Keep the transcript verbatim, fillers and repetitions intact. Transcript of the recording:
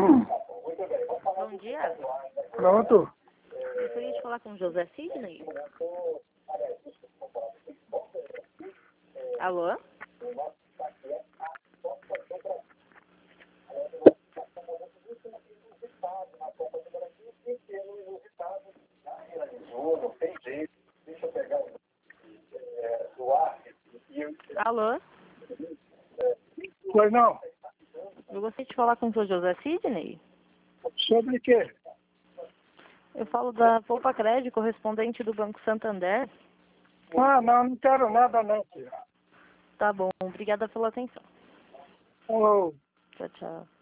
Bom dia. Pronto. Gostaria de falar com o José Sidney. Alô? Alô? Pois não. Eu gostaria de falar com o seu José Sidney. Sobre o quê? Eu falo da Poupa Crédito, correspondente do Banco Santander. Ah, não, não quero nada não, filho. Tá bom, obrigada pela atenção. Falou. Tchau, tchau.